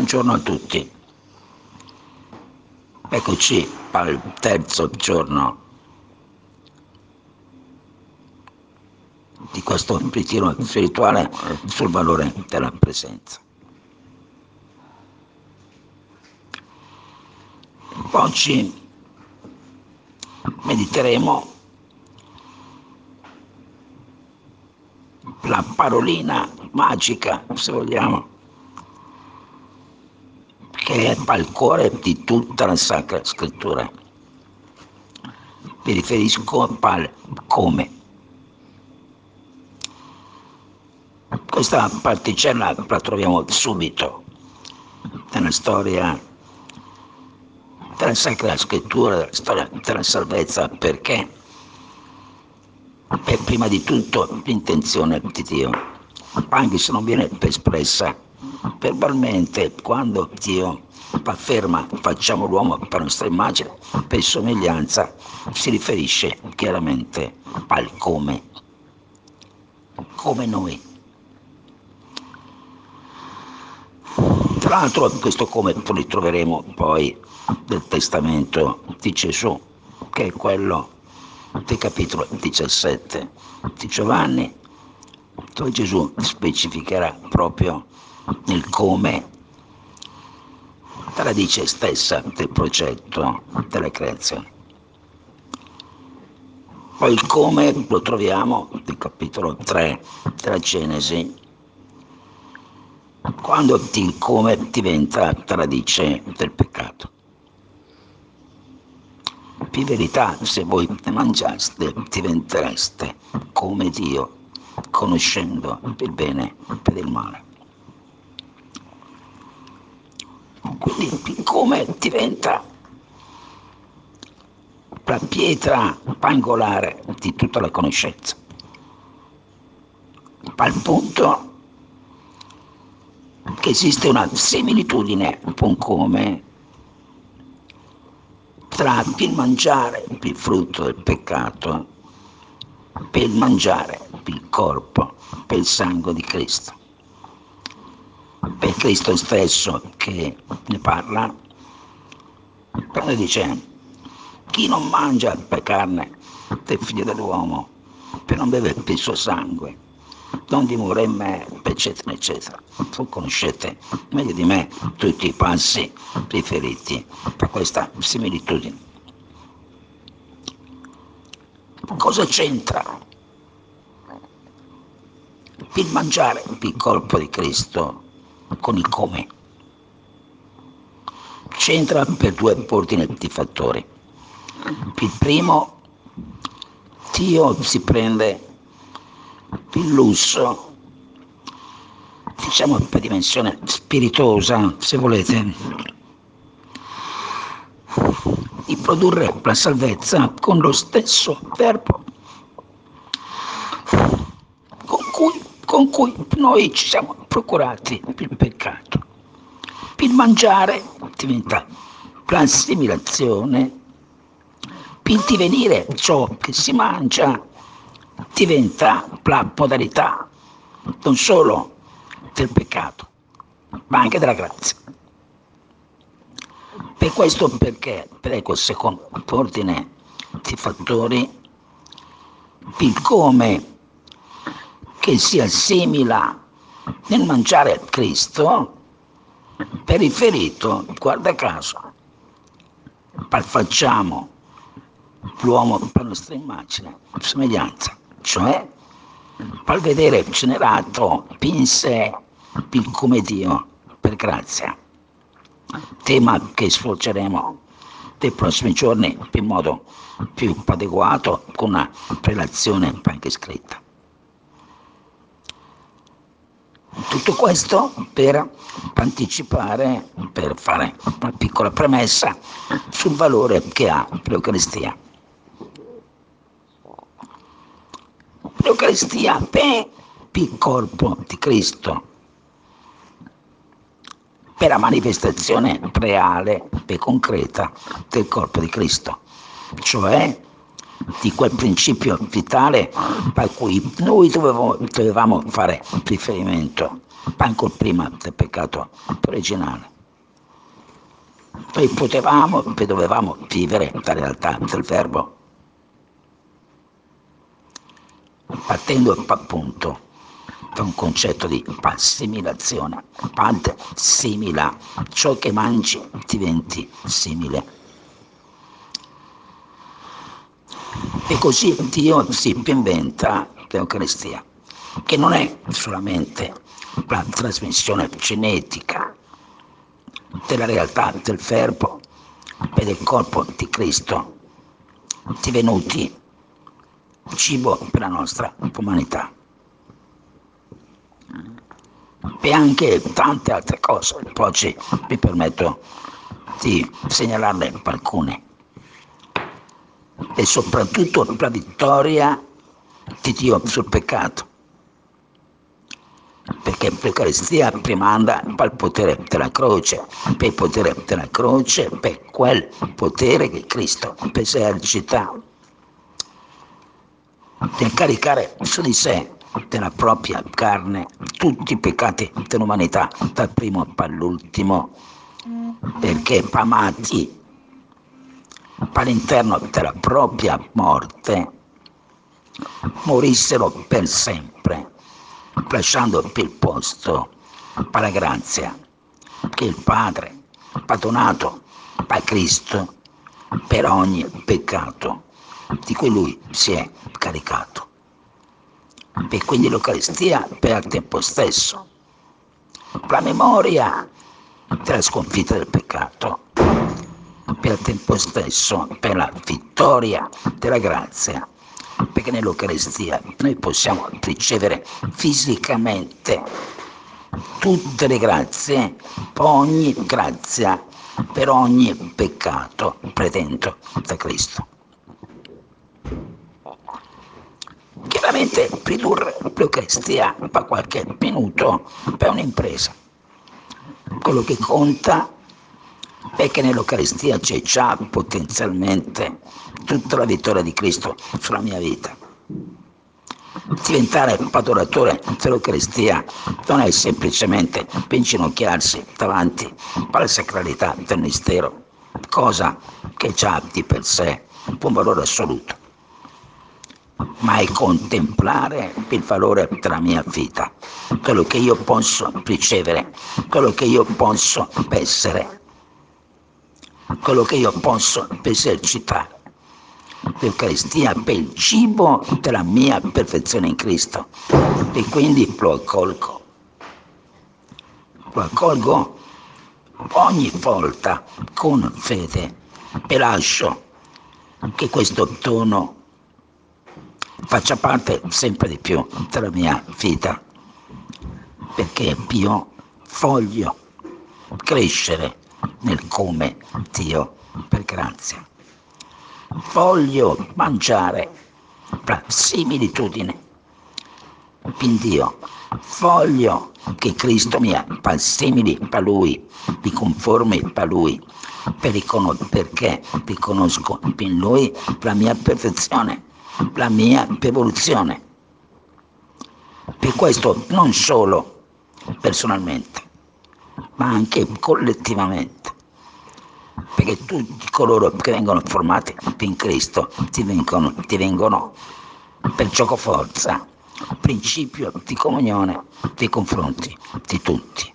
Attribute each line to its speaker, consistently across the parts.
Speaker 1: Buongiorno a tutti, eccoci al terzo giorno di questo ritiro spirituale sul valore della presenza. Oggi mediteremo la parolina magica, se vogliamo, che è al cuore di tutta la Sacra Scrittura. Mi riferisco al come. Questa particella la troviamo subito nella storia della Sacra Scrittura, della storia della salvezza, perché è prima di tutto l'intenzione di Dio, anche se non viene espressa verbalmente. Quando Dio afferma facciamo l'uomo per nostra immagine, per somiglianza, si riferisce chiaramente al come noi. Tra l'altro questo come lo ritroveremo poi nel testamento di Gesù, che è quello del capitolo 17 di Giovanni, dove Gesù specificherà proprio il come, la radice stessa del progetto della creazione. Poi il come lo troviamo nel capitolo 3 della Genesi, quando il come diventa la radice del peccato. In verità, se voi ne mangiaste, diventereste come Dio, conoscendo il bene ed il male. Quindi come diventa la pietra angolare di tutta la conoscenza, al punto che esiste una similitudine con come tra il mangiare il frutto del peccato e il mangiare il corpo e il sangue di Cristo. È Cristo stesso che ne parla quando dice: chi non mangia per carne del figlio dell'uomo, che non beve il suo sangue, non dimora in me, eccetera, eccetera. Voi conoscete meglio di me tutti i passi riferiti a questa similitudine. Cosa c'entra il mangiare il corpo di Cristo con il come? C'entra per due ordini di fattori. Il primo, Dio si prende il lusso, diciamo per dimensione spiritosa, se volete, di produrre la salvezza con lo stesso verbo con cui noi ci siamo procurati il peccato. Il mangiare diventa l'assimilazione, il divenire ciò che si mangia diventa la modalità non solo del peccato, ma anche della grazia. Per questo, perché per il secondo ordine di fattori, il come che si assimila nel mangiare Cristo è riferito, guarda caso, al facciamo l'uomo per nostra immagine, somiglianza, cioè al vedere generato in sé il come Dio per grazia, tema che svolgeremo nei prossimi giorni in modo più adeguato con una relazione anche scritta. Tutto questo per anticipare, per fare una piccola premessa sul valore che ha l'Eucaristia. L'Eucaristia è il corpo di Cristo, per la manifestazione reale e concreta del corpo di Cristo, cioè di quel principio vitale a cui noi dovevamo fare riferimento ancora prima del peccato originale. Noi potevamo e dovevamo vivere la realtà del verbo, partendo appunto da un concetto di assimilazione. Pad simila, ciò che mangi diventi simile. E così Dio si inventa l'Eucaristia, che non è solamente la trasmissione genetica della realtà del verbo e del corpo di Cristo, divenuti cibo per la nostra umanità. E anche tante altre cose, oggi mi permetto di segnalarne alcune. E soprattutto la vittoria di Dio sul peccato, perché l'Eucaristia primanda al potere della croce, per il potere della croce, per quel potere che Cristo esercita nel caricare su di sé della propria carne tutti i peccati dell'umanità, dal primo all'ultimo, perché amati all'interno della propria morte morissero per sempre, lasciando il posto alla grazia che il Padre ha donato a Cristo per ogni peccato di cui Lui si è caricato. E quindi l'Eucaristia per al tempo stesso la memoria della sconfitta del peccato, per al tempo stesso per la vittoria della grazia, perché nell'Eucaristia noi possiamo ricevere fisicamente tutte le grazie, ogni grazia per ogni peccato pretendo da Cristo. Chiaramente ridurre l'Eucaristia a qualche minuto è un'impresa. Quello che conta è che nell'Eucaristia c'è già potenzialmente tutta la vittoria di Cristo sulla mia vita. Diventare adoratore dell'Eucaristia non è semplicemente inginocchiarsi davanti alla sacralità del mistero, cosa che già di per sé ha un valore assoluto, ma è contemplare il valore della mia vita, quello che io posso ricevere, quello che io posso essere, quello che io posso esercitare. L'Eucaristia per il cibo della mia perfezione in Cristo, e quindi lo accolgo ogni volta con fede e lascio che questo dono faccia parte sempre di più della mia vita, perché io voglio crescere nel come Dio per grazia. Voglio mangiare la similitudine in Dio, voglio che Cristo mi fa simili a Lui, mi conformi a Lui, perché riconosco in Lui la mia perfezione, la mia evoluzione. Per questo non solo personalmente, ma anche collettivamente, perché tutti coloro che vengono formati in Cristo divengono per giocoforza principio di comunione nei confronti di tutti.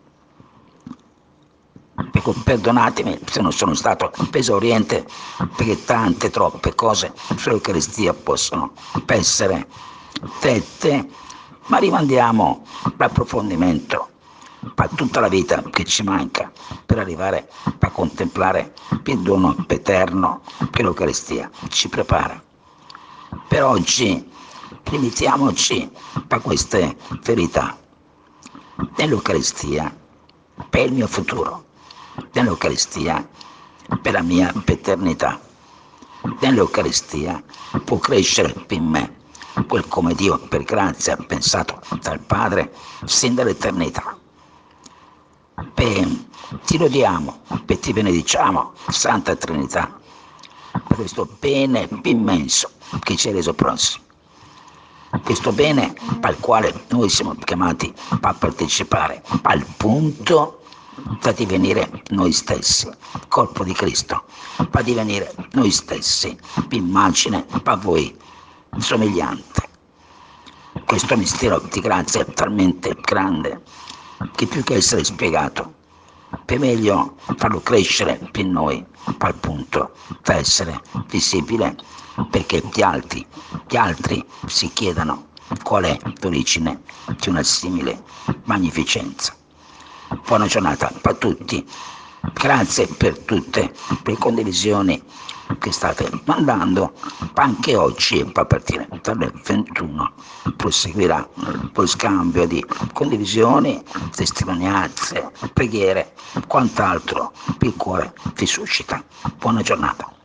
Speaker 1: Perdonatemi se non sono stato esauriente, perché tante, troppe cose sull'Eucaristia possono essere dette, ma rimandiamo l'approfondimento a tutta la vita che ci manca per arrivare a contemplare il dono eterno che l'Eucaristia ci prepara. Per oggi limitiamoci a queste verità. Nell'Eucaristia per il mio futuro, nell'Eucaristia per la mia eternità, nell'Eucaristia può crescere in me quel come Dio per grazia ha pensato dal Padre sin dall'eternità. Ti lodiamo e ti benediciamo, Santa Trinità, per questo bene immenso che ci hai reso prossimo. Questo bene al quale noi siamo chiamati a partecipare, al punto da divenire noi stessi, corpo di Cristo, fa divenire noi stessi, immagine a voi somigliante. Questo mistero di grazia è talmente grande che più che essere spiegato, è meglio farlo crescere in noi, al punto da essere visibile, perché gli altri si chiedano qual è l'origine di una simile magnificenza. Buona giornata a tutti, grazie per tutte le condivisioni che state mandando. Anche oggi, a partire dalle 21, proseguirà lo scambio di condivisioni, testimonianze, preghiere, quant'altro il cuore vi suscita. Buona giornata.